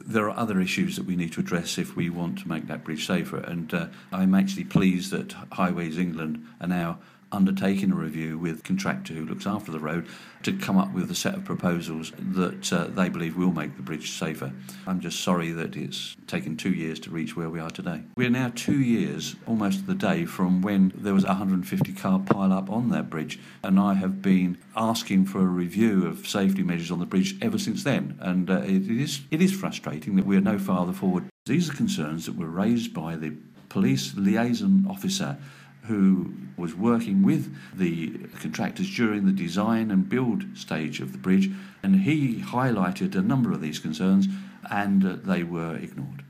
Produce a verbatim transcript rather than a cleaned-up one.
there are other issues that we need to address if we want to make that bridge safer, and uh, I'm actually pleased that Highways England are now undertaking a review with a contractor who looks after the road to come up with a set of proposals that uh, they believe will make the bridge safer. I'm just sorry that it's taken two years to reach where we are today. We're now two years, almost to the day, from when there was a one hundred fifty car pile-up on that bridge, and I have been asking for a review of safety measures on the bridge ever since then, and uh, it is it is frustrating that we're no farther forward. These are concerns that were raised by the police liaison officer who was working with the contractors during the design and build stage of the bridge, and he highlighted a number of these concerns, and uh, they were ignored.